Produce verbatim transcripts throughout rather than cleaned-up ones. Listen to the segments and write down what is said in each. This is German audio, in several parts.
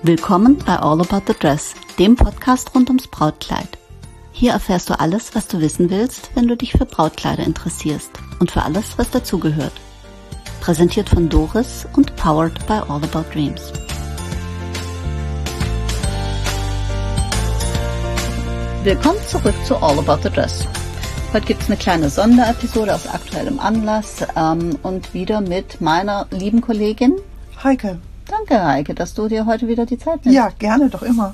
Willkommen bei All About the Dress, dem Podcast rund ums Brautkleid. Hier erfährst du alles, was du wissen willst, wenn du dich für Brautkleider interessierst und für alles, was dazugehört. Präsentiert von Doris und powered by All About Dreams. Willkommen zurück zu All About the Dress. Heute gibt es eine kleine Sonderepisode aus aktuellem Anlass ähm, und wieder mit meiner lieben Kollegin Heike. Danke, Heike, dass du dir heute wieder die Zeit nimmst. Ja, gerne, doch immer.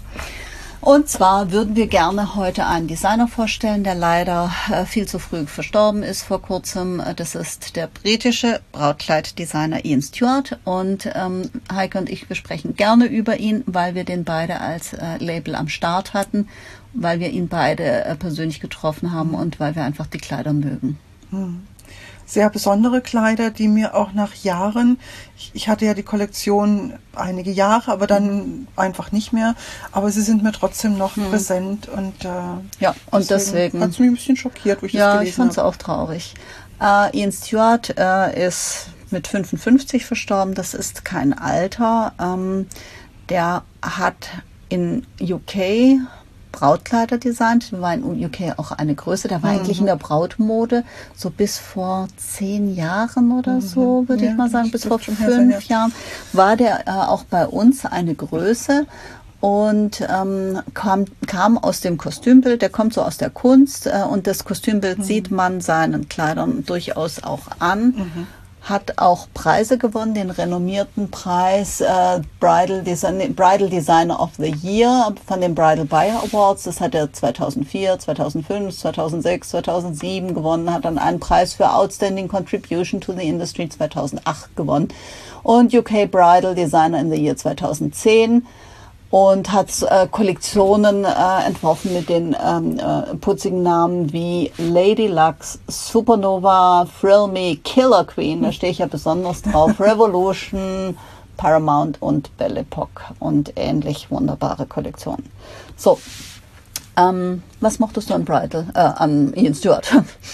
Und zwar würden wir gerne heute einen Designer vorstellen, der leider äh, viel zu früh verstorben ist vor kurzem. Das ist der britische Brautkleiddesigner Ian Stewart. Und ähm, Heike und ich, wir sprechen gerne über ihn, weil wir den beide als äh, Label am Start hatten, weil wir ihn beide äh, persönlich getroffen haben und weil wir einfach die Kleider mögen. Hm. Sehr besondere Kleider, die mir auch nach Jahren, ich, ich hatte ja die Kollektion einige Jahre, aber dann mhm. einfach nicht mehr, aber sie sind mir trotzdem noch mhm. präsent und äh, ja, und deswegen hat es mich ein bisschen schockiert, wo ich ja, das gelesen habe. Ich fand es auch traurig. Äh, Ian Stewart äh, ist mit fünfundfünfzig verstorben, das ist kein Alter. Ähm, der hat in U K Brautkleider designt, war in U K auch eine Größe, der war mhm. eigentlich in der Brautmode, so bis vor zehn Jahren oder mhm. so, würde ja, ich mal sagen, bis vor fünf sein, ja. Jahren war der äh, auch bei uns eine Größe und ähm, kam, kam aus dem Kostümbild, der kommt so aus der Kunst äh, und das Kostümbild mhm. sieht man seinen Kleidern durchaus auch an. Mhm. Hat auch Preise gewonnen, den renommierten Preis äh, Bridal, Design, Bridal Designer of the Year von den Bridal Buyer Awards. Das hat er zweitausendvier, zweitausendfünf, zweitausendsechs, zweitausendsieben gewonnen, hat dann einen Preis für Outstanding Contribution to the Industry zweitausendacht gewonnen und U K Bridal Designer in the Year zweitausendzehn. Und hat äh, Kollektionen äh, entworfen mit den ähm, äh, putzigen Namen wie Lady Lux, Supernova, Thrill Me, Killer Queen, da stehe ich ja besonders drauf, Revolution, Paramount und Belle Epoque und ähnlich wunderbare Kollektionen. So, ähm, was mochtest du an Bridal, äh, an Ian Stewart?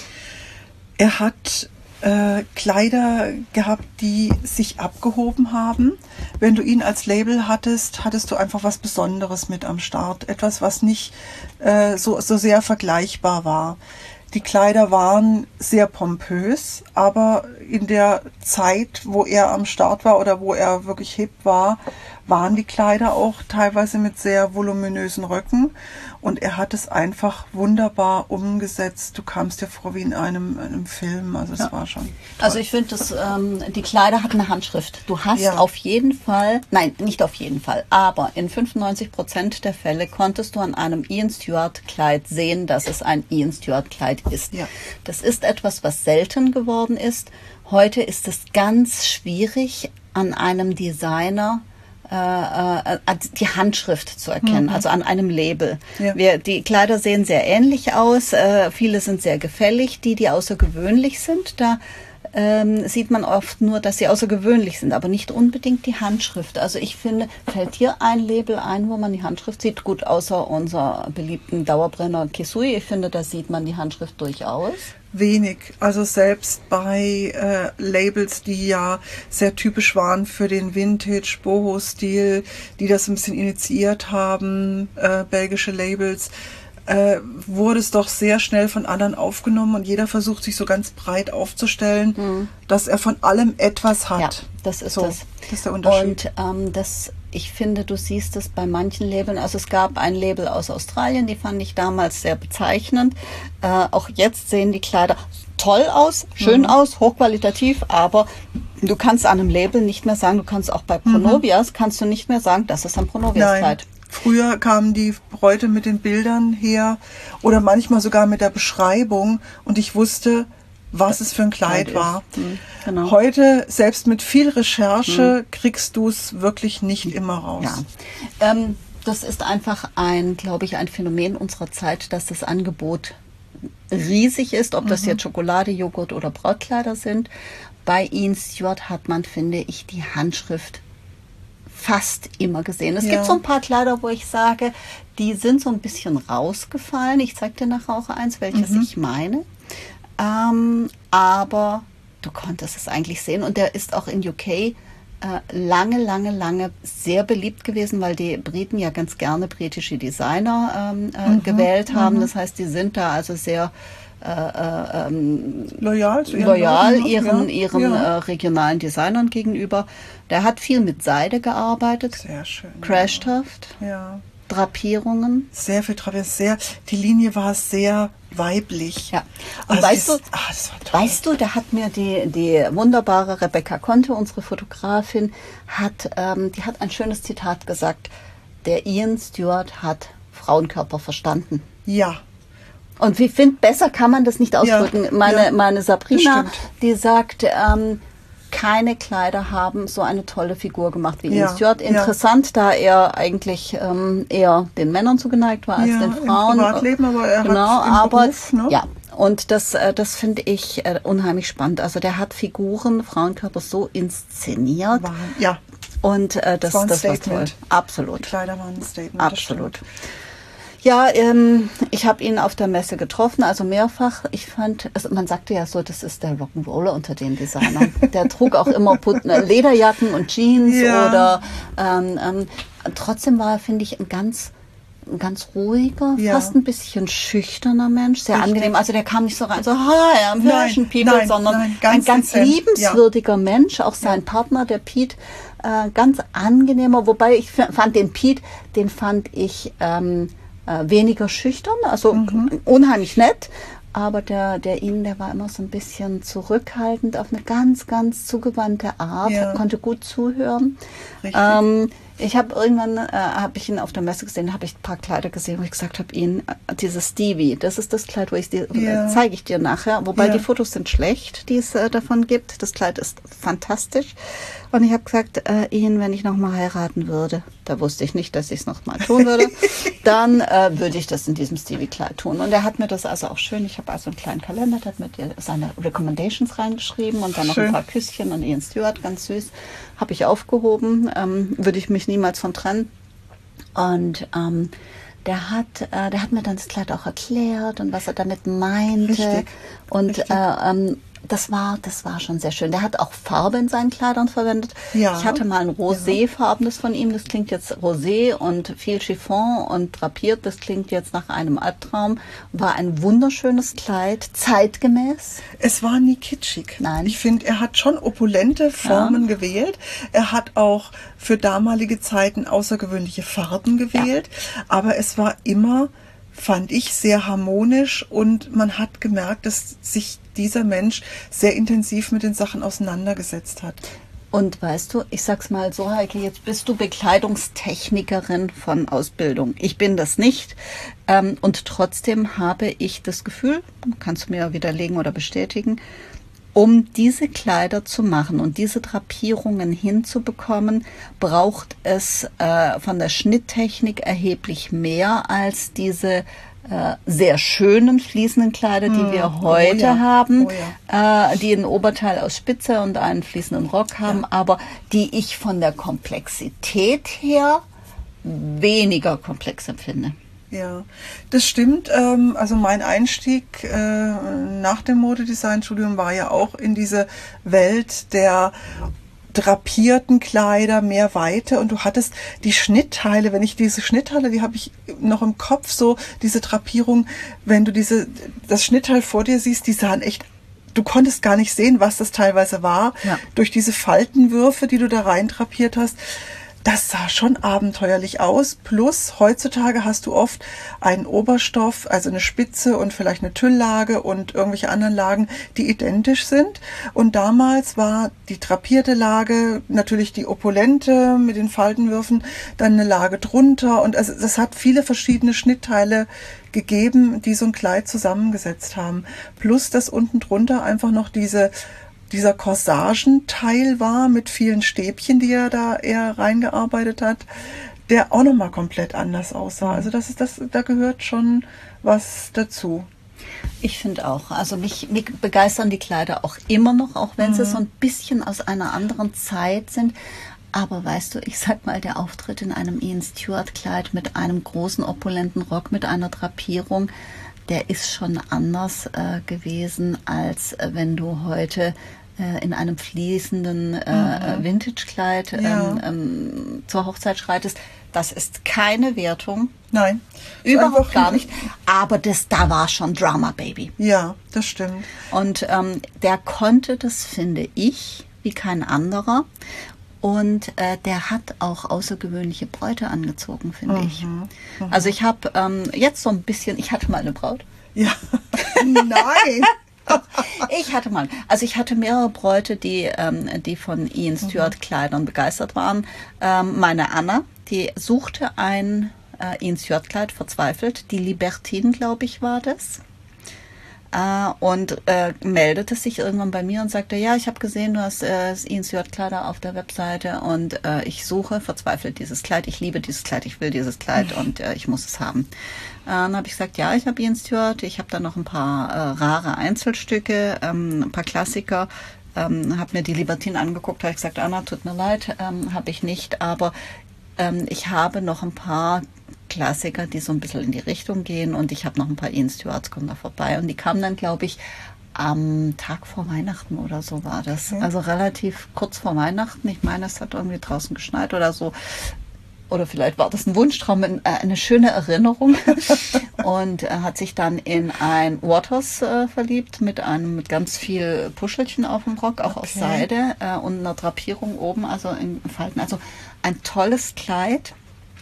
Er hat Äh, Kleider gehabt, die sich abgehoben haben. Wenn du ihn als Label hattest, hattest du einfach was Besonderes mit am Start. Etwas, was nicht äh, so, so sehr vergleichbar war. Die Kleider waren sehr pompös, aber in der Zeit, wo er am Start war oder wo er wirklich hip war, waren die Kleider auch teilweise mit sehr voluminösen Röcken und er hat es einfach wunderbar umgesetzt. Du kamst dir vor wie in einem, einem Film, also es ja. war schon toll. Also ich finde, ähm, die Kleider hatten eine Handschrift. Du hast ja. auf jeden Fall, nein, nicht auf jeden Fall, aber in fünfundneunzig Prozent der Fälle konntest du an einem Ian Stewart Kleid sehen, dass es ein Ian Stewart Kleid ist. Ja. Das ist etwas, was selten geworden ist. Heute ist es ganz schwierig, an einem Designer äh, äh, die Handschrift zu erkennen, mhm. also an einem Label. Ja. Wir, die Kleider sehen sehr ähnlich aus, äh, viele sind sehr gefällig. Die, die außergewöhnlich sind, da ähm, sieht man oft nur, dass sie außergewöhnlich sind, aber nicht unbedingt die Handschrift. Also ich finde, fällt hier ein Label ein, wo man die Handschrift sieht? Gut, außer unser beliebten Dauerbrenner Kisui. Ich finde, da sieht man die Handschrift durchaus. Wenig. Also selbst bei äh, Labels, die ja sehr typisch waren für den Vintage-Boho-Stil, die das ein bisschen initiiert haben, äh, belgische Labels, äh, wurde es doch sehr schnell von anderen aufgenommen und jeder versucht sich so ganz breit aufzustellen, mhm. dass er von allem etwas hat. Ja, das ist so, das. Das ist der Unterschied. Und ähm, das, ich finde, du siehst es bei manchen Labeln. Also es gab ein Label aus Australien, die fand ich damals sehr bezeichnend. Äh, auch jetzt sehen die Kleider toll aus, schön mhm. aus, hochqualitativ, aber du kannst an einem Label nicht mehr sagen, du kannst auch bei Pronovias, mhm. kannst du nicht mehr sagen, das ist ein Pronovias-Kleid. Früher kamen die Bräute mit den Bildern her oder manchmal sogar mit der Beschreibung und ich wusste, was es für ein Kleid, Kleid war. Mhm, genau. Heute, selbst mit viel Recherche, mhm. kriegst du es wirklich nicht immer raus. Ja. Ähm, das ist einfach ein, glaube ich, ein Phänomen unserer Zeit, dass das Angebot riesig ist, ob das mhm. jetzt Schokolade, Joghurt oder Brautkleider sind. Bei Ian Stewart hat man, finde ich, die Handschrift fast immer gesehen. Es ja. gibt so ein paar Kleider, wo ich sage, die sind so ein bisschen rausgefallen. Ich zeige dir nachher auch eins, welches mhm. ich meine. Ähm, aber du konntest es eigentlich sehen. Und der ist auch in U K äh, lange, lange, lange sehr beliebt gewesen, weil die Briten ja ganz gerne britische Designer ähm, äh, mhm, gewählt haben. Mhm. Das heißt, die sind da also sehr äh, äh, ähm, loyal, zu ihren, loyal Leuten, ihren, ja, ihren ja. Äh, regionalen Designern gegenüber. Der hat viel mit Seide gearbeitet. Sehr schön. Crashtaft. Ja. Drapierungen. Sehr viel Drapierungen. Sehr, die Linie war sehr weiblich. Ja. Und also weißt, das, du, ach, das war toll. weißt du, da hat mir die, die wunderbare Rebecca Conte, unsere Fotografin, hat, ähm, die hat ein schönes Zitat gesagt. Der Ian Stewart hat Frauenkörper verstanden. Ja. Und wie finde, besser kann man das nicht ausdrücken. Ja, meine, ja, meine Sabrina, die sagt, ähm, keine Kleider haben so eine tolle Figur gemacht wie ja, Ian Stewart. Interessant, ja. da er eigentlich ähm, eher den Männern zugeneigt war als ja, den Frauen. Im Privatleben, aber er genau, hat im aber, Beruf, ne? Ja, und das, äh, das finde ich äh, unheimlich spannend. Also der hat Figuren, Frauenkörper so inszeniert. War, ja. Und äh, das, das, war, ein das war toll. Absolut. Die Kleider waren ein Statement. Absolut. Ja, ähm, ich habe ihn auf der Messe getroffen, also mehrfach. Ich fand, also man sagte ja so, das ist der Rock'n'Roller unter den Designern. Der trug auch immer Put- Lederjacken und Jeans ja. oder ähm, ähm, trotzdem war er, finde ich, ein ganz ein ganz ruhiger, ja. fast ein bisschen schüchterner Mensch, sehr Richtig. angenehm. Also der kam nicht so rein, so hi, I'm Fashion People, nein, sondern nein, ganz ein ganz dezent. liebenswürdiger ja. Mensch. Auch sein ja. Partner, der Pete, äh, ganz angenehmer. Wobei ich f- fand den Pete, den fand ich ähm, äh, weniger schüchtern, also mhm. unheimlich nett. Aber der, der Ian, der war immer so ein bisschen zurückhaltend, auf eine ganz, ganz zugewandte Art, ja. konnte gut zuhören. Richtig. Ähm, ich habe irgendwann, äh, habe ich ihn auf der Messe gesehen, habe ich ein paar Kleider gesehen, wo ich gesagt habe, Ian, äh, dieses Stevie, das ist das Kleid, wo ich dir, ja. äh, zeige ich dir nachher. Wobei ja. die Fotos sind schlecht, die es äh, davon gibt. Das Kleid ist fantastisch. Und ich habe gesagt, äh, Ian, wenn ich nochmal heiraten würde, da wusste ich nicht, dass ich es nochmal tun würde, dann äh, würde ich das in diesem Stevie-Kleid tun. Und er hat mir das also auch schön, ich habe also einen kleinen Kalender, der hat mir seine Recommendations reingeschrieben und dann noch schön. Ein paar Küsschen und Ian Stewart, ganz süß, habe ich aufgehoben, ähm, würde ich mich niemals von trennen. Und ähm, der hat, äh, der hat mir dann das Kleid auch erklärt und was er damit meinte. Richtig. Und Richtig. Äh, ähm, das war, das war schon sehr schön. Der hat auch Farbe in seinen Kleidern verwendet. Ja. Ich hatte mal ein roséfarbenes von ihm. Das klingt jetzt rosé und viel Chiffon und drapiert. Das klingt jetzt nach einem Albtraum. War ein wunderschönes Kleid, zeitgemäß. Es war nie kitschig. Nein. Ich finde, er hat schon opulente Formen ja. gewählt. Er hat auch für damalige Zeiten außergewöhnliche Farben gewählt. Ja. Aber es war immer, fand ich, sehr harmonisch und man hat gemerkt, dass sich dieser Mensch sehr intensiv mit den Sachen auseinandergesetzt hat. Und weißt du, ich sag's mal so, Heike, jetzt bist du Bekleidungstechnikerin von Ausbildung. Ich bin das nicht. Ähm, und trotzdem habe ich das Gefühl, kannst du mir widerlegen oder bestätigen, um diese Kleider zu machen und diese Drapierungen hinzubekommen, braucht es äh, von der Schnitttechnik erheblich mehr als diese äh, sehr schönen fließenden Kleider, die hm. wir heute oh ja. haben, oh ja. äh, die ein Oberteil aus Spitze und einen fließenden Rock haben, ja. aber die ich von der Komplexität her weniger komplex empfinde. Ja, das stimmt. Also mein Einstieg nach dem Modedesign-Studium war ja auch in diese Welt der drapierten Kleider, mehr Weite, und du hattest die Schnittteile, wenn ich diese Schnittteile, die habe ich noch im Kopf, so diese Drapierung, wenn du diese das Schnittteil vor dir siehst, die sahen echt, du konntest gar nicht sehen, was das teilweise war, ja. durch diese Faltenwürfe, die du da rein drapiert hast. Das sah schon abenteuerlich aus. Plus, heutzutage hast du oft einen Oberstoff, also eine Spitze und vielleicht eine Tülllage und irgendwelche anderen Lagen, die identisch sind. Und damals war die drapierte Lage natürlich die opulente mit den Faltenwürfen, dann eine Lage drunter. Und also das hat viele verschiedene Schnittteile gegeben, die so ein Kleid zusammengesetzt haben. Plus, dass unten drunter einfach noch diese dieser Corsagenteil war mit vielen Stäbchen, die er da eher reingearbeitet hat, der auch nochmal komplett anders aussah. Also das ist das, da gehört schon was dazu. Ich finde auch. Also mich, mich begeistern die Kleider auch immer noch, auch wenn mhm. sie so ein bisschen aus einer anderen Zeit sind. Aber weißt du, ich sag mal, der Auftritt in einem Ian Stewart Kleid mit einem großen opulenten Rock, mit einer Drapierung, der ist schon anders äh, gewesen, als äh, wenn du heute äh, in einem fließenden äh, Mhm. Vintage-Kleid Ja. ähm, ähm, zur Hochzeit schreitest. Das ist keine Wertung, Nein. überhaupt Einfach- gar nicht. Aber das, da war schon Drama Baby. Ja, das stimmt. Und ähm, der konnte das, finde ich, wie kein anderer. Und äh, der hat auch außergewöhnliche Bräute angezogen, finde ich. Also ich habe ähm, jetzt so ein bisschen, ich hatte mal eine Braut. Ja. Nein. Ich hatte mal, also ich hatte mehrere Bräute, die, ähm, die von Ian Stewart Kleidern begeistert waren. Ähm, meine Anna, die suchte ein äh, Ian Stewart Kleid, verzweifelt. Die Libertine, glaube ich, war das. Äh, und äh, meldete sich irgendwann bei mir und sagte, ja, ich habe gesehen, du hast äh, Ian Stewart Kleider auf der Webseite und äh, ich suche verzweifelt dieses Kleid. Ich liebe dieses Kleid, ich will dieses Kleid und äh, ich muss es haben. Äh, dann habe ich gesagt, ja, ich habe Ian Stewart, ich habe da noch ein paar äh, rare Einzelstücke, ähm, ein paar Klassiker. Ähm, habe mir die Libertine angeguckt, habe gesagt, Anna, tut mir leid, ähm, habe ich nicht, aber ähm, ich habe noch ein paar Klassiker, die so ein bisschen in die Richtung gehen und ich habe noch ein paar Ian Stewarts, kommen da vorbei und die kamen dann, glaube ich, am Tag vor Weihnachten oder so war das. Okay. Also relativ kurz vor Weihnachten. Ich meine, es hat irgendwie draußen geschneit oder so. Oder vielleicht war das ein Wunschtraum, äh, eine schöne Erinnerung. Und er hat sich dann in ein Waters äh, verliebt mit einem mit ganz viel Puschelchen auf dem Rock, auch aus Okay. Seide äh, und einer Drapierung oben, also in Falten. Also ein tolles Kleid.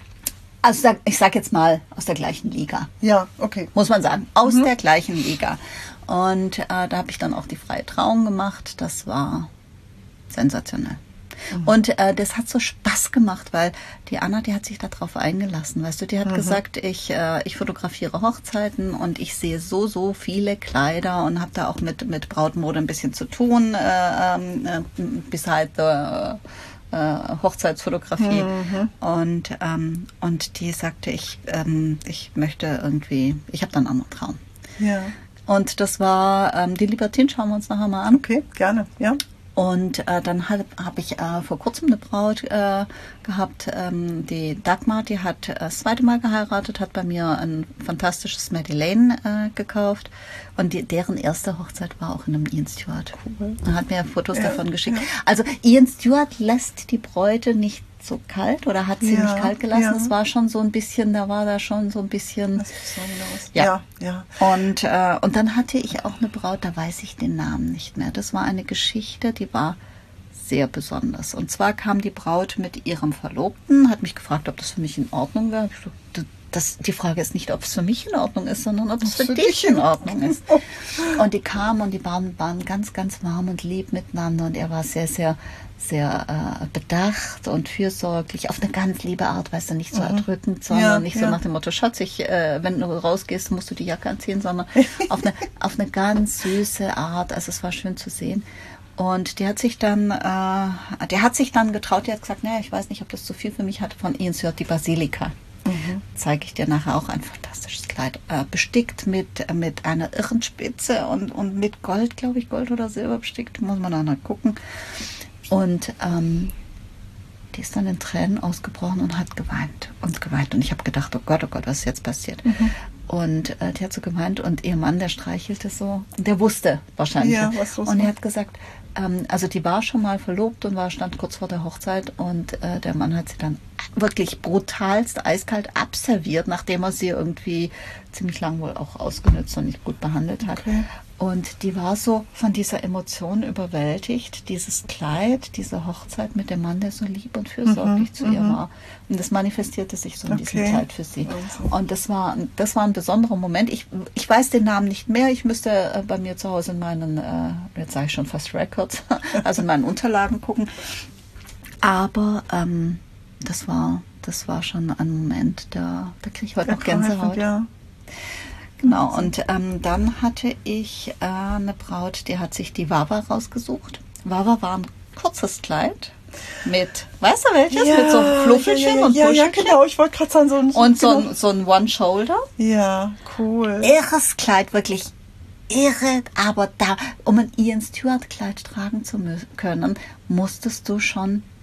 Also sag- ich sag jetzt mal aus der gleichen Liga, Ja, okay. muss man sagen, aus der gleichen Liga. Und äh, da habe ich dann auch die freie Trauung gemacht. Das war sensationell. Und äh, das hat so Spaß gemacht, weil die Anna, die hat sich darauf eingelassen. Weißt du, die hat gesagt, ich, äh, ich fotografiere Hochzeiten und ich sehe so, so viele Kleider und habe da auch mit, mit Brautmode ein bisschen zu tun, äh, ähm, äh, beside the äh, Hochzeitsfotografie. Und, ähm, und die sagte, ich, ähm, ich möchte irgendwie, ich habe da einen anderen Traum. Ja. Und das war ähm, die Libertine, schauen wir uns nachher mal an. Okay, gerne. Ja. Und äh, dann habe hab ich äh, vor kurzem eine Braut äh, gehabt, ähm, die Dagmar, die hat äh, das zweite Mal geheiratet, hat bei mir ein fantastisches Madeleine äh, gekauft und die, deren erste Hochzeit war auch in einem Ian Stewart. Cool. Er hat mir Fotos Ja, davon geschickt. ja. Also Ian Stewart lässt die Bräute nicht so kalt oder hat sie Ja, nicht kalt gelassen. ja. Es war schon so ein bisschen, da war da schon so ein bisschen... Was Besonderes. Ja. Ja, ja. Und, äh, und dann hatte ich auch eine Braut, da weiß ich den Namen nicht mehr. Das war eine Geschichte, die war sehr besonders. Und zwar kam die Braut mit ihrem Verlobten, hat mich gefragt, ob das für mich in Ordnung wäre. Ich so, "D- Das, die Frage ist nicht, ob es für mich in Ordnung ist, sondern ob es für, für dich dich in in Ordnung ist. Und die kamen und die waren, waren ganz, ganz warm und lieb miteinander. Und er war sehr, sehr, sehr äh, bedacht und fürsorglich, auf eine ganz liebe Art, weißt du, nicht so erdrückend, sondern Ja, nicht so ja. nach dem Motto, Schatz, ich, äh, wenn du rausgehst, musst du die Jacke anziehen, sondern auf eine, auf eine ganz süße Art. Also es war schön zu sehen. Und die hat sich dann, äh, der hat sich dann getraut, die hat gesagt, naja, ich weiß nicht, ob das zu viel für mich hat, von Ian Stewart, die Basilika. Zeige ich dir nachher auch ein fantastisches Kleid. Äh, bestickt mit, äh, mit einer irren Spitze und, und mit Gold, glaube ich, Gold oder Silber bestickt, muss man nachher gucken. Und ähm, die ist dann in Tränen ausgebrochen und hat geweint und geweint. Und ich habe gedacht, oh Gott, oh Gott, was ist jetzt passiert? Und äh, die hat so geweint und ihr Mann, der streichelte so. Und der wusste wahrscheinlich. Ja, was los und er war. hat gesagt, ähm, also die war schon mal verlobt und war stand kurz vor der Hochzeit. Und äh, der Mann hat sie dann wirklich brutalst, eiskalt abserviert, nachdem er sie irgendwie ziemlich lang wohl auch ausgenutzt und nicht gut behandelt hat. Okay. Und die war so von dieser Emotion überwältigt, dieses Kleid, diese Hochzeit mit dem Mann, der so lieb und fürsorglich zu ihr war. Und das manifestierte sich so in diesem Okay. Kleid für sie. Wahnsinn. Und das war, das war ein besonderer Moment. Ich, ich weiß den Namen nicht mehr. Ich müsste äh, bei mir zu Hause in meinen, äh, jetzt sage ich schon fast Records, also in meinen Unterlagen gucken. Aber ähm, das war, das war schon ein Moment, da, da kriege ich heute noch Gänsehaut. Ja. Genau, und ähm, dann hatte ich äh, eine Braut, die hat sich die Wawa rausgesucht. Wawa war ein kurzes Kleid mit, weißt du welches? Ja, mit so Fluffelchen ja, ja, und ja, ja, Puschelchen. genau. Ich wollte gerade sagen, so ein... Und so genau. ein, so ein One-Shoulder. Ja, cool. Irres Kleid, wirklich irre. Aber da, um ein Ian Stewart Kleid tragen zu mü- können, musstest du schon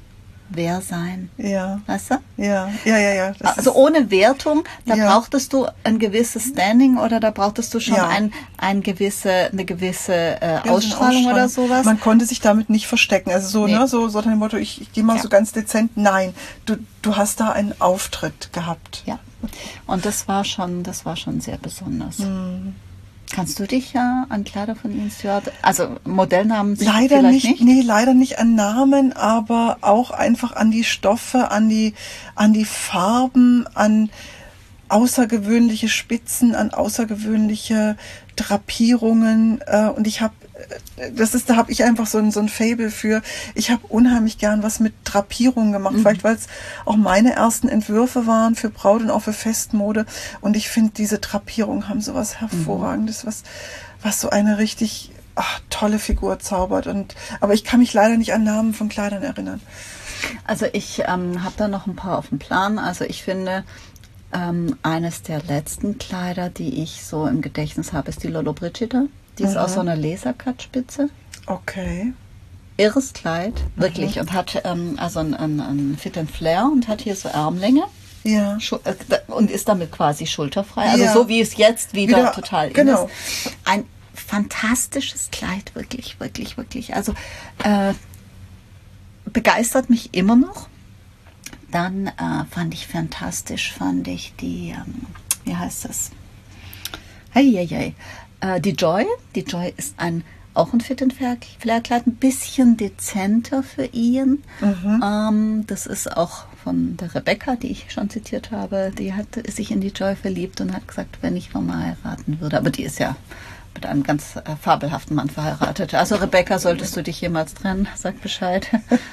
wer sein. Ja. Weißt du? Ja, ja, ja, ja. Das also ist, ohne Wertung, da ja. brauchtest du ein gewisses Standing oder da brauchtest du schon Ja. ein, ein gewisse, eine gewisse äh, ja, so eine Ausstrahlung oder sowas. Man konnte sich damit nicht verstecken. Also so, Nee. ne, so, so nach dem Motto, ich, ich gehe mal Ja. so ganz dezent. Nein, du, du hast da einen Auftritt gehabt. Ja. Und das war schon, das war schon sehr besonders. Hm. Kannst du dich ja an Kleider von Ian Stewart, also Modellnamen Leider vielleicht nicht, nicht? nee, leider nicht an Namen, aber auch einfach an die Stoffe, an die, an die Farben, an außergewöhnliche Spitzen, an außergewöhnliche Drapierungen. Äh, und ich habe, das ist, da habe ich einfach so ein, so ein Faible für. Ich habe unheimlich gern was mit Drapierungen gemacht, mhm. vielleicht weil es auch meine ersten Entwürfe waren für Braut und auch für Festmode. Und ich finde, diese Drapierungen haben so was Hervorragendes, was, was so eine richtig ach, tolle Figur zaubert. Und, aber ich kann mich leider nicht an Namen von Kleidern erinnern. Also ich ähm, habe da noch ein paar auf dem Plan. Also ich finde, ähm, eines der letzten Kleider, die ich so im Gedächtnis habe, ist die Lollobrigida. Die ist mhm. aus so einer Lasercut-Spitze. Okay. Irres Kleid, wirklich. Mhm. Und hat ähm, also ein, ein, ein Fit and Flare und hat hier so Armlänge. Ja. Und ist damit quasi schulterfrei. Also ja. so wie es jetzt wieder, wieder total genau. ist. Ein fantastisches Kleid, wirklich, wirklich, wirklich. Also äh, begeistert mich immer noch. Dann äh, fand ich fantastisch, fand ich die, ähm, wie heißt das? Hey, hey, hey. Äh, die Joy. Die Joy ist ein auch ein Fit and Flare Kleid, ein bisschen dezenter für ihn. Mhm. Ähm, das ist auch von der Rebecca, die ich schon zitiert habe. Die hat sich in die Joy verliebt und hat gesagt, wenn ich nochmal heiraten würde. Aber die ist ja mit einem ganz äh, fabelhaften Mann verheiratet. Also Rebecca, solltest du dich jemals trennen, sag Bescheid.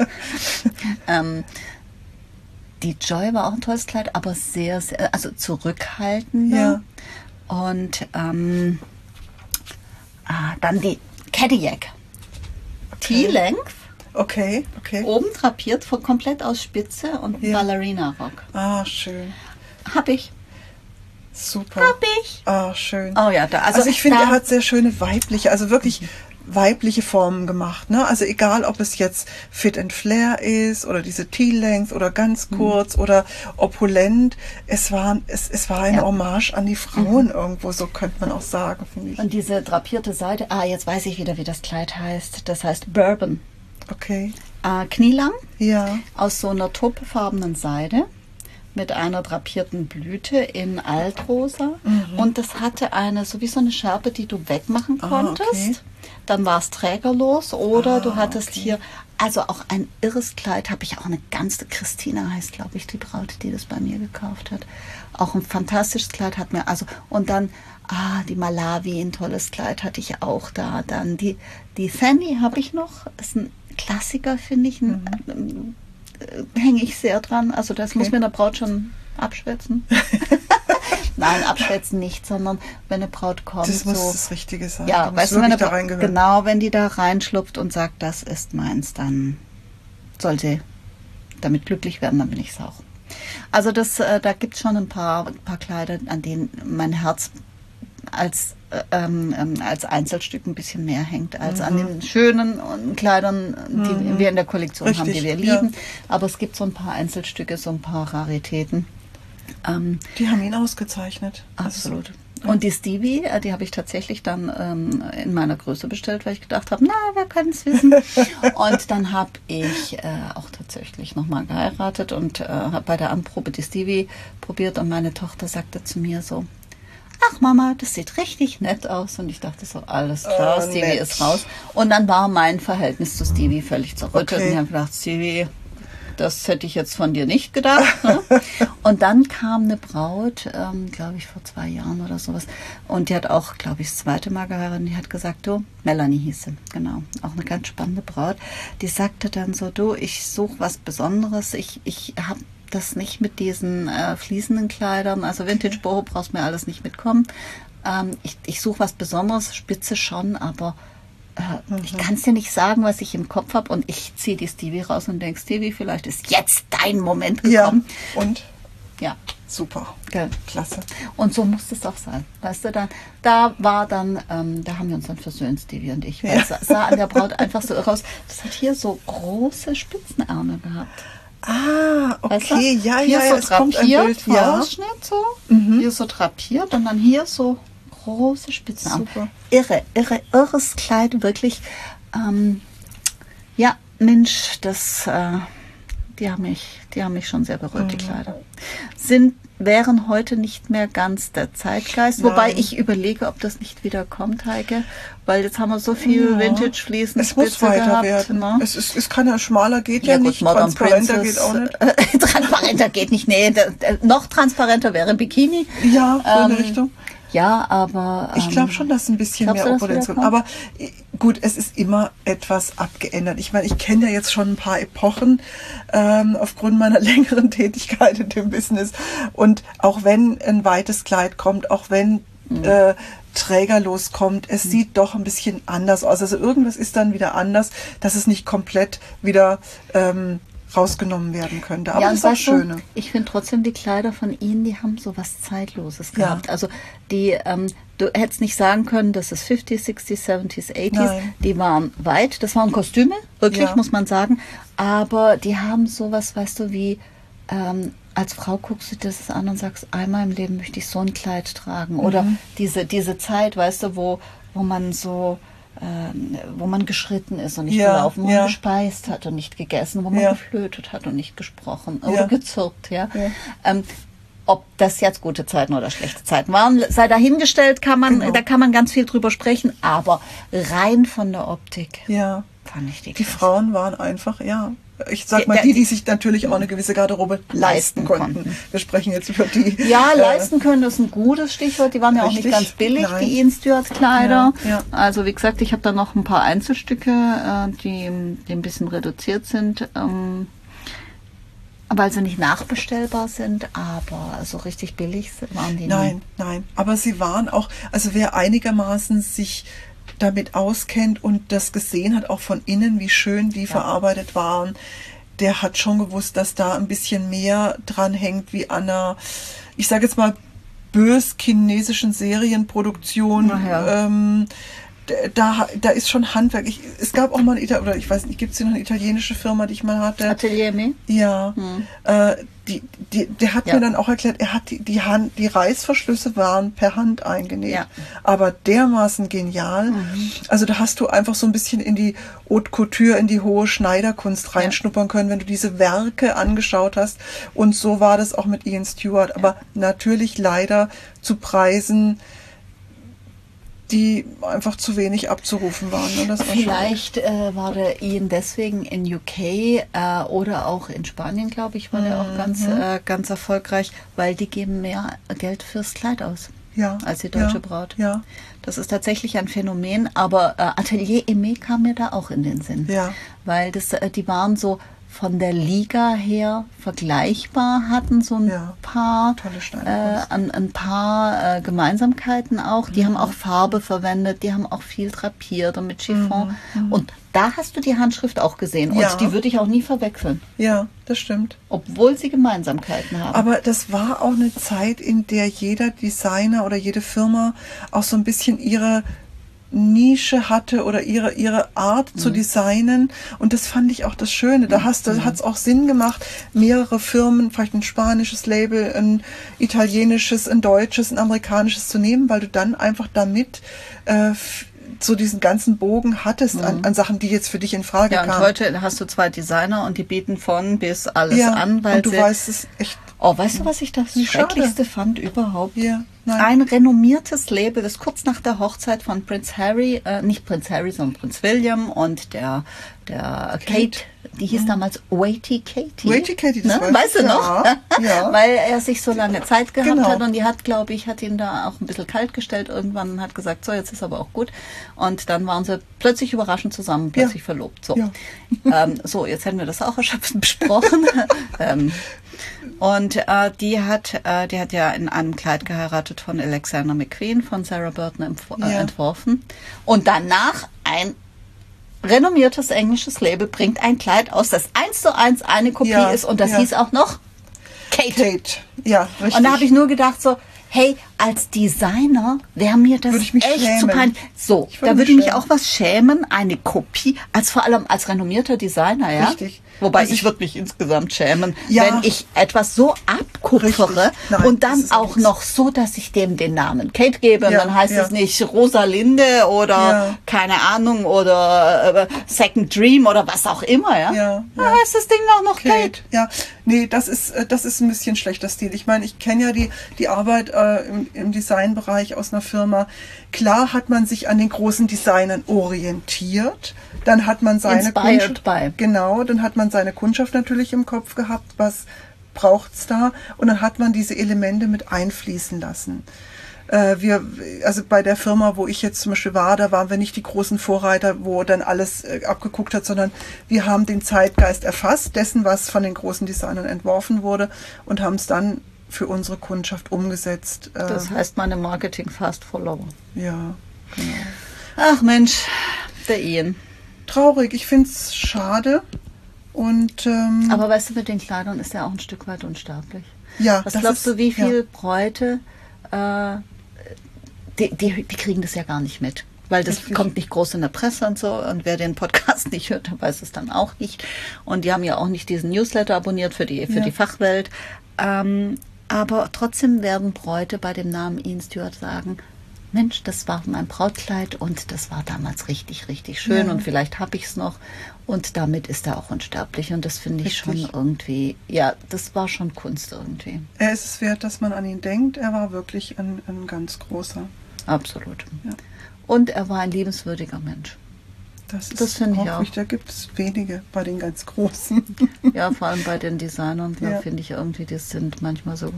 ähm, die Joy war auch ein tolles Kleid, aber sehr, sehr also zurückhaltender. Ja. Und ähm, ah, dann die Cadillac. Okay. T-Length. Okay, okay. Oben drapiert, von komplett aus Spitze und ja. Ballerina-Rock. Ah, schön. Hab ich. Super. Hab ich. Ah, schön. Oh ja, da, also, also ich finde, da, er hat sehr schöne weibliche, also wirklich mhm. weibliche Formen gemacht. Ne? Also egal, ob es jetzt Fit and Flare ist oder diese T-Length oder ganz kurz mhm. oder opulent. Es war, es, es war eine ja. Hommage an die Frauen mhm. irgendwo, so könnte man auch sagen, finde ich. Und diese drapierte Seite, ah, jetzt weiß ich wieder, wie das Kleid heißt. Das heißt Bourbon. Okay. Äh, knielang. Ja. Aus so einer taupefarbenen Seide. Mit einer drapierten Blüte in Altrosa. Mhm. Und das hatte eine, so wie so eine Schärpe, die du wegmachen konntest. Ah, okay. Dann war es trägerlos. Oder ah, du hattest okay. hier, also auch ein irres Kleid, habe ich auch eine ganze, Christina heißt, glaube ich, die Braut, die das bei mir gekauft hat. Auch ein fantastisches Kleid hat mir, also, und dann, ah, die Malawi, ein tolles Kleid hatte ich auch da. Dann die, die Fanny habe ich noch, ist ein Klassiker, finde ich, ein, mhm. hänge ich sehr dran. Also das okay. muss mir eine Braut schon abschwätzen. Nein, abschwätzen nicht, sondern wenn eine Braut kommt. Das muss so, das Richtige sein. Ja, weißt du, wenn eine da Braut, genau, wenn die da reinschlupft und sagt, das ist meins, dann soll sie damit glücklich werden, dann bin ich es auch. Also das, äh, da gibt es schon ein paar, ein paar Kleider, an denen mein Herz als Ähm, ähm, als Einzelstück ein bisschen mehr hängt als mhm. an den schönen Kleidern, die mhm. wir in der Kollektion Richtig, haben, die wir lieben. Ja. Aber es gibt so ein paar Einzelstücke, so ein paar Raritäten. Ähm, die haben ihn ausgezeichnet. Absolut. Ja. Und die Stevie, die habe ich tatsächlich dann ähm, in meiner Größe bestellt, weil ich gedacht habe, na, wer kann es wissen? Und dann habe ich äh, auch tatsächlich nochmal geheiratet und äh, habe bei der Anprobe die Stevie probiert und meine Tochter sagte zu mir so, ach Mama, das sieht richtig nett aus. Und ich dachte so, alles klar, oh, Stevie nett. Ist raus. Und dann war mein Verhältnis zu Stevie völlig zerrüttet. Okay. Und ich habe gedacht, Stevie, das hätte ich jetzt von dir nicht gedacht. Ne? Und dann kam eine Braut, ähm, glaube ich vor zwei Jahren oder sowas. Und die hat auch, glaube ich, das zweite Mal geheiratet. Und die hat gesagt, du, Melanie hieß sie, genau, auch eine ganz spannende Braut. Die sagte dann so, du, ich suche was Besonderes. Ich, ich habe das nicht mit diesen äh, fließenden Kleidern, also Vintage Boho brauchst mir alles nicht mitkommen. Ähm, ich ich suche was Besonderes, Spitze schon, aber äh, mhm. ich kann es dir nicht sagen, was ich im Kopf habe und ich ziehe die Stevie raus und denke, Stevie, vielleicht ist jetzt dein Moment gekommen. Ja, und? Ja. Super. Geil. Klasse. Und so muss es auch sein. Weißt du, dann, da war dann, ähm, da haben wir uns dann versöhnt, Stevie und ich. Weil ja. es sah an der Braut einfach so irre aus. Das hat hier so große Spitzenärmel gehabt. Ah, okay, weißt du? ja, hier ja, ja, so es kommt ein drapiert, Bild, ja. Ausschnitt so, hier so drapiert und dann hier so große Spitzenarme. Super. Irre, irre, irres Kleid, wirklich. Ähm, ja, Mensch, das, äh, die haben mich, die haben mich schon sehr berührt, die Kleider. Sind, wären heute nicht mehr ganz der Zeitgeist, Nein. wobei ich überlege, ob das nicht wieder kommt, Heike, weil jetzt haben wir so viel Ja. Vintage-Fliesen. Es muss Spitze weiter gehabt, werden. ne? Es ist, es kann ja schmaler geht ja, Ja gut, nicht, Modern transparenter Princess, geht auch nicht. Äh, transparenter geht nicht, nee, der, der, noch transparenter wäre Bikini. Ja, so in Ähm, die Richtung. Ja, aber... Ich glaube ähm, schon, dass ein bisschen glaubst mehr du, dass Opulenz wieder kommt. kommt? Aber äh, gut, es ist immer etwas abgeändert. Ich meine, ich kenne ja jetzt schon ein paar Epochen ähm, aufgrund meiner längeren Tätigkeit in dem Business. Und auch wenn ein weites Kleid kommt, auch wenn Mhm. äh, trägerlos kommt, es mhm. sieht doch ein bisschen anders aus. Also irgendwas ist dann wieder anders, dass es nicht komplett wieder... Ähm, rausgenommen werden könnte. Aber ja, das ist auch weißt du, schöne. Ich finde trotzdem, die Kleider von ihnen, die haben so was Zeitloses Ja. gehabt. Also die, ähm, du hättest nicht sagen können, das ist fünfziger, sechziger, siebziger, achtziger. Nein. Die waren weit. Das waren Kostüme, wirklich, Ja. muss man sagen. Aber die haben sowas, weißt du, wie ähm, als Frau guckst du das an und sagst, einmal im Leben möchte ich so ein Kleid tragen. Oder Mhm. diese, diese Zeit, weißt du, wo, wo man so... Ähm, wo man geschritten ist und nicht Ja, gelaufen, wo ja. man gespeist hat und nicht gegessen, wo man Ja. geflötet hat und nicht gesprochen oder Ja. gezirpt. Ja? Ja. Ähm, ob das jetzt gute Zeiten oder schlechte Zeiten waren, sei dahingestellt, kann man, Genau. da kann man ganz viel drüber sprechen, aber rein von der Optik Ja. fand ich die Die klasse. Frauen waren einfach, ja, ich sag Die- mal, der- die, die sich natürlich auch eine gewisse Garderobe leisten leisten konnten. konnten. Wir sprechen jetzt über die. Ja, äh, leisten können ist ein gutes Stichwort. Die waren ja auch Richtig? nicht ganz billig, Nein. die Ian Stewart Kleider. Ja, ja. Also wie gesagt, ich habe da noch ein paar Einzelstücke, äh, die, die ein bisschen reduziert sind, ähm, weil sie nicht nachbestellbar sind, aber so richtig billig waren die Nein, nie. nein. Aber sie waren auch, also wer einigermaßen sich damit auskennt und das gesehen hat, auch von innen, wie schön die verarbeitet waren, der hat schon gewusst, dass da ein bisschen mehr dran hängt, wie an einer, ich sage jetzt mal, bös chinesischen Serienproduktion. Ach ja. Ähm, da, da ist schon Handwerk. Ich, es gab auch mal, ein Ita- oder ich weiß nicht, gibt es hier noch eine italienische Firma, die ich mal hatte? Atelier Me? Ja, Hm. äh, die, die, der hat Ja. mir dann auch erklärt, er hat die, die Hand, die Reißverschlüsse waren per Hand eingenäht, Ja. aber dermaßen genial. Mhm. Also da hast du einfach so ein bisschen in die Haute Couture, in die hohe Schneiderkunst reinschnuppern können, wenn du diese Werke angeschaut hast. Und so war das auch mit Ian Stewart, aber natürlich leider zu Preisen, die einfach zu wenig abzurufen waren. Ne? Das war Vielleicht äh, war der Ian deswegen in U K äh, oder auch in Spanien, glaube ich, war der auch ganz, äh, ganz erfolgreich, weil die geben mehr Geld fürs Kleid aus ja, als die deutsche ja, Braut. Ja, Das ist tatsächlich ein Phänomen, aber äh, Atelier Aimé kam mir da auch in den Sinn, ja. weil das, äh, die waren so von der Liga her vergleichbar, hatten so ein Ja, paar tolle äh, Schneiderkunst. ein, ein paar äh, Gemeinsamkeiten auch. Die haben auch Farbe verwendet, die haben auch viel drapiert und mit Chiffon. Und da hast du die Handschrift auch gesehen. Und Ja. die würde ich auch nie verwechseln, Ja, das stimmt. obwohl sie Gemeinsamkeiten haben. Aber das war auch eine Zeit, in der jeder Designer oder jede Firma auch so ein bisschen ihre Nische hatte oder ihre, ihre Art zu designen. Und das fand ich auch das Schöne. Da hast du, hat es auch Sinn gemacht, mehrere Firmen, vielleicht ein spanisches Label, ein italienisches, ein deutsches, ein amerikanisches zu nehmen, weil du dann einfach damit äh, f- so diesen ganzen Bogen hattest an, an Sachen, die jetzt für dich in Frage ja, und kamen. heute hast du zwei Designer und die bieten von bis alles ja, an, weil und du sie, weißt es echt. oh, weißt du, was ich das Wie schade. Schrecklichste fand überhaupt? Ja, nein. Ein renommiertes Label, das kurz nach der Hochzeit von Prinz Harry, äh, nicht Prinz Harry, sondern Prinz William und der, der Kate, Kate. die hieß damals Waity Katie. Waity Katie, das ne? weiß Weißt ich. du Ja, noch? ja. Weil er sich so lange Zeit gehabt Genau. hat und die hat, glaube ich, hat ihn da auch ein bisschen kalt gestellt irgendwann und hat gesagt, so, jetzt ist aber auch gut. Und dann waren sie plötzlich überraschend zusammen, plötzlich Ja. verlobt. So. Ja. Ähm, so, jetzt hätten wir das auch erschöpfend besprochen. ähm, und äh, die hat, äh, die hat ja in einem Kleid geheiratet von Alexander McQueen, von Sarah Burton empf- äh, Ja. entworfen. Und danach ein renommiertes englisches Label bringt ein Kleid aus, das eins zu eins eine Kopie Ja, ist und das ja. hieß auch noch Kate. Kate, ja, richtig. Und da habe ich nur gedacht so, hey, als Designer wäre mir das Würde ich mich echt schämen. zu peinlich. So, Ich da würde würde mich mich schämen. auch was schämen, eine Kopie, als vor allem als renommierter Designer, ja. Richtig. Wobei Also ich, ich- würde mich insgesamt schämen, Ja. wenn ich etwas so abkupfere Richtig. Nein, und das dann ist auch nix. noch so, dass ich dem den Namen Kate gebe und Ja, dann heißt ja. es nicht Rosalinde oder Ja. keine Ahnung oder äh, Second Dream oder was auch immer, ja. Ja, Da ja. heißt das Ding auch noch Kate. Kate, ja. Nee, das ist, äh, das ist ein bisschen schlechter Stil. Ich meine, ich kenne ja die, die Arbeit äh, im, im Designbereich aus einer Firma. Klar hat man sich an den großen Designern orientiert. Dann hat man seine Inspired Kundschaft, by. genau, dann hat man seine Kundschaft natürlich im Kopf gehabt, was braucht's da? Und dann hat man diese Elemente mit einfließen lassen. Äh, wir, also bei der Firma, wo ich jetzt zum Beispiel war, da waren wir nicht die großen Vorreiter, wo dann alles äh, abgeguckt hat, sondern wir haben den Zeitgeist erfasst, dessen, was von den großen Designern entworfen wurde und haben es dann für unsere Kundschaft umgesetzt. Äh, Das heißt meine Marketing Fast Follower. ja, genau. Ach Mensch, der Ian. Traurig, ich finde es schade. Und ähm, Aber weißt du, mit den Kleidern ist er auch ein Stück weit unsterblich. ja, Was das glaubst ist, du, wie viele ja. Bräute, äh, die, die, die kriegen das ja gar nicht mit. Weil das Richtig. kommt nicht groß in der Presse und so. Und wer den Podcast nicht hört, der weiß es dann auch nicht. Und die haben ja auch nicht diesen Newsletter abonniert für die, für Ja. die Fachwelt. Ähm, aber trotzdem werden Bräute bei dem Namen Ian Stewart sagen, Mensch, das war mein Brautkleid und das war damals richtig, richtig schön Ja. und vielleicht habe ich es noch. Und damit ist er auch unsterblich. Und das finde ich Richtig. schon irgendwie, ja, das war schon Kunst irgendwie. Er ist es wert, dass man an ihn denkt. Er war wirklich ein, ein ganz großer. Absolut. Ja. Und er war ein liebenswürdiger Mensch. Das, ist Das finde ich auch. wichtig. Da gibt es wenige bei den ganz Großen. Ja, vor allem bei den Designern, da Ja. finde ich irgendwie, die sind manchmal so.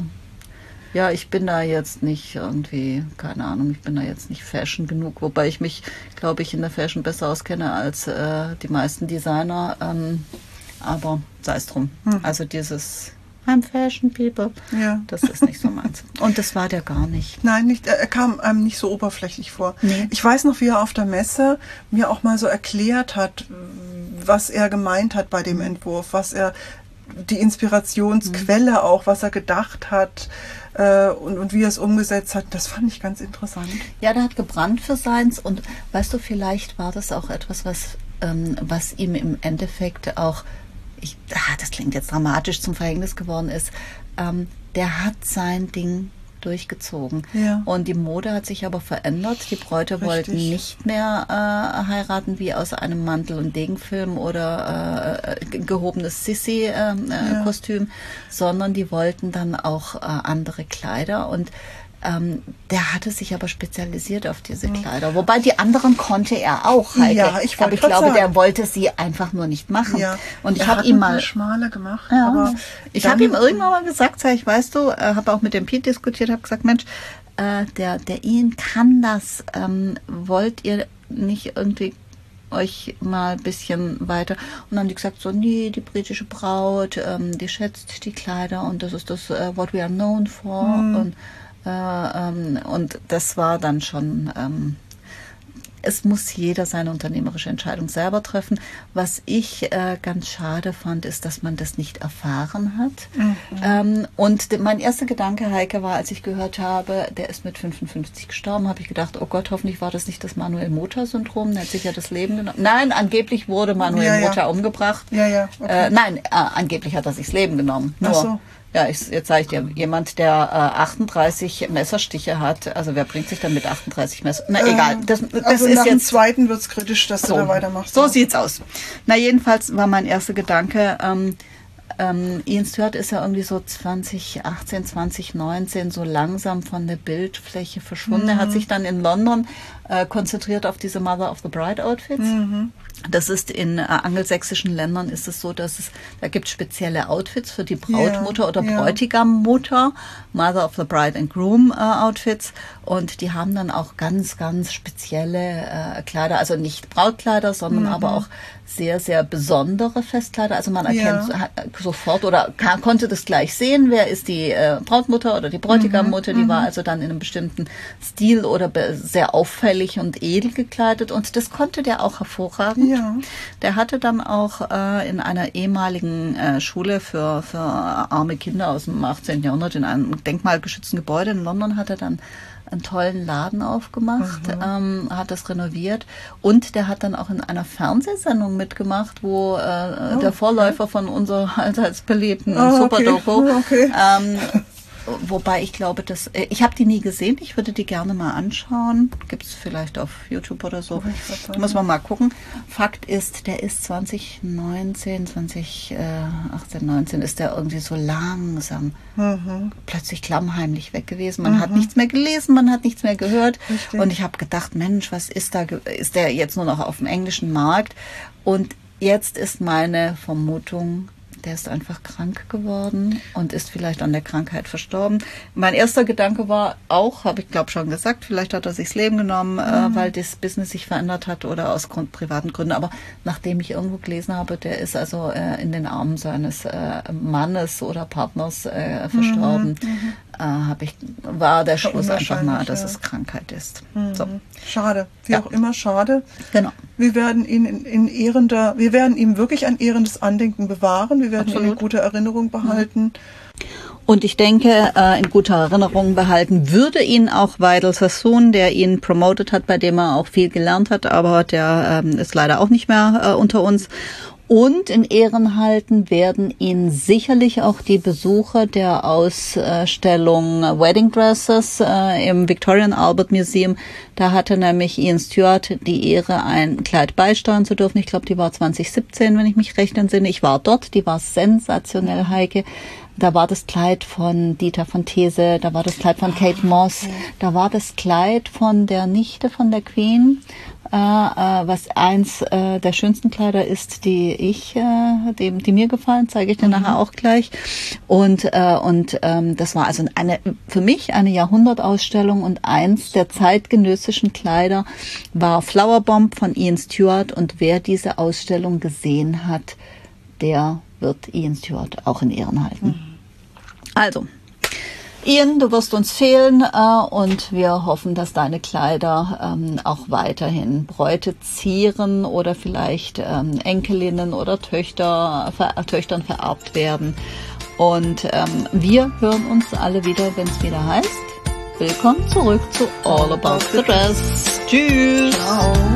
Ja, ich bin da jetzt nicht irgendwie, keine Ahnung, ich bin da jetzt nicht Fashion genug, wobei ich mich, glaube ich, in der Fashion besser auskenne als äh, die meisten Designer. Ähm, aber sei es drum. Hm. Also dieses I'm Fashion People, Ja. das ist nicht so meins. Und das war der gar nicht. Nein, nicht, er er kam einem nicht so oberflächlich vor. Nee. Ich weiß noch, wie er auf der Messe mir auch mal so erklärt hat, was er gemeint hat bei dem Entwurf, was er, die Inspirationsquelle auch, was er gedacht hat äh, und, und wie er es umgesetzt hat. Das fand ich ganz interessant. Ja, der hat gebrannt für seins und weißt du, vielleicht war das auch etwas, was, ähm, was ihm im Endeffekt auch, ich, ah, das klingt jetzt dramatisch, zum Verhängnis geworden ist. Ähm, der hat sein Ding durchgezogen. Ja. Und die Mode hat sich aber verändert. Die Bräute Richtig. wollten nicht mehr äh, heiraten wie aus einem Mantel- und Degenfilm oder äh, ge- gehobenes Sissi-Kostüm, äh, Ja. Kostüm, sondern die wollten dann auch äh, andere Kleider. Und ähm, der hatte sich aber spezialisiert auf diese Kleider. Wobei die anderen konnte er auch, Heike. Ja, ich wollte aber ich grad glaube, sagen. der wollte sie einfach nur nicht machen. Ja. Und ich Er habe hat ihm ein paar mal schmale gemacht, ja, aber ich dann- habe ihm irgendwann mal gesagt, sag ich, weißt du, äh, habe auch mit dem Pete diskutiert, habe gesagt, Mensch, äh, der, der Ian kann das. Ähm, wollt ihr nicht irgendwie euch mal ein bisschen weiter? Und dann haben die gesagt, so, nee, die britische Braut, ähm, die schätzt die Kleider und das ist das, äh, what we are known for. Hm. Und, äh, ähm, und das war dann schon... Ähm, es muss jeder seine unternehmerische Entscheidung selber treffen. Was ich äh, ganz schade fand, ist, dass man das nicht erfahren hat. Mhm. Ähm, und de, mein erster Gedanke, Heike, war, als ich gehört habe, der ist mit fünfundfünfzig gestorben, habe ich gedacht, oh Gott, hoffentlich war das nicht das Manuel-Mota-Syndrom, der hat sich ja das Leben genommen. Nein, angeblich wurde Manuel Ja, ja. Mota umgebracht. Ja, ja, okay. Äh, nein, äh, angeblich hat er sich das Leben genommen. Nur, Ach so. ja, ich, jetzt sage ich dir, jemand, der äh, achtunddreißig Messerstiche hat, also wer bringt sich dann mit achtunddreißig Messer? Na Äh, egal, das, das also ist nach dem jetzt zweiten wird es kritisch, dass so, du da weitermachst. so sieht's aus. Na, jedenfalls war mein erster Gedanke, ähm, ähm, Ian Stewart ist ja irgendwie so zwanzig achtzehn, zwanzig neunzehn so langsam von der Bildfläche verschwunden. Mhm. Er hat sich dann in London äh, konzentriert auf diese Mother of the Bride Outfits. Mhm. Das ist in äh, angelsächsischen Ländern ist es so, dass es, da gibt es spezielle Outfits für die Brautmutter Ja, oder ja. Bräutigammutter, Mother of the Bride and Groom äh, Outfits, und die haben dann auch ganz, ganz spezielle äh, Kleider, also nicht Brautkleider, sondern Mhm. aber auch sehr, sehr besondere Festkleider. Also man erkennt Ja. so, sofort oder kann, konnte das gleich sehen, wer ist die äh, Brautmutter oder die Bräutigammutter, die war also dann in einem bestimmten Stil oder sehr auffällig und edel gekleidet und das konnte der auch hervorragend. Ja. Der hatte dann auch äh, in einer ehemaligen äh, Schule für, für arme Kinder aus dem achtzehnten Jahrhundert in einem denkmalgeschützten Gebäude in London hat er dann einen tollen Laden aufgemacht, mhm. ähm, hat das renoviert und der hat dann auch in einer Fernsehsendung mitgemacht, wo äh, oh, der Vorläufer okay. von unserer allseits beliebten oh, Super-Doku, okay. okay. ähm, wobei ich glaube, dass äh, ich habe die nie gesehen, ich würde die gerne mal anschauen, gibt es vielleicht auf YouTube oder so, oh, muss man mal gucken. Fakt ist, der ist zwanzig neunzehn, zwanzig achtzehn, neunzehn ist der irgendwie so langsam mhm. plötzlich klammheimlich weg gewesen. Man mhm. hat nichts mehr gelesen, man hat nichts mehr gehört. Richtig. Und ich habe gedacht, Mensch, was ist da, ist der jetzt nur noch auf dem englischen Markt? Und jetzt ist meine Vermutung, der ist einfach krank geworden und ist vielleicht an der Krankheit verstorben. Mein erster Gedanke war auch, habe ich glaube schon gesagt, vielleicht hat er sich das Leben genommen, mhm. äh, weil das Business sich verändert hat oder aus Grund, privaten Gründen. Aber nachdem ich irgendwo gelesen habe, der ist also äh, in den Armen seines äh, Mannes oder Partners äh, verstorben, mhm. äh, habe ich, war der Schluss einfach nahe, dass ja. es Krankheit ist. Mhm. So. Schade, wie ja. auch immer schade. Genau. Wir werden ihn in, in ehrender, wir werden ihm wirklich ein ehrendes Andenken bewahren. Wir werden Absolut. ihn in guter Erinnerung behalten. Und ich denke, äh, in guter Erinnerung behalten würde ihn auch Vidal Sassoon, der ihn promotet hat, bei dem er auch viel gelernt hat, aber der ähm, ist leider auch nicht mehr äh, unter uns. Und in Ehren halten werden ihn sicherlich auch die Besucher der Ausstellung Wedding Dresses äh, im Victorian Albert Museum. Da hatte nämlich Ian Stewart die Ehre, ein Kleid beisteuern zu dürfen. Ich glaube, die war zwanzig siebzehn, wenn ich mich recht entsinne. Ich war dort, die war sensationell, Heike. Da war das Kleid von Dieter von These, da war das Kleid von Kate Moss, da war das Kleid von der Nichte von der Queen, äh, äh, was eins äh, der schönsten Kleider ist, die ich, äh, die, die mir gefallen, zeige ich dir mhm. nachher auch gleich. Und äh, und ähm, das war also eine für mich eine Jahrhundertausstellung und eins der zeitgenössischen Kleider war Flower Bomb von Ian Stewart und wer diese Ausstellung gesehen hat, der wird Ian Stewart auch in Ehren halten. Mhm. Also, Ian, du wirst uns fehlen äh, und wir hoffen, dass deine Kleider ähm, auch weiterhin Bräute zieren oder vielleicht ähm, Enkelinnen oder Töchter, ver Töchtern vererbt werden. Und ähm, wir hören uns alle wieder, wenn es wieder heißt, willkommen zurück zu All About the Dress. Tschüss! Ciao.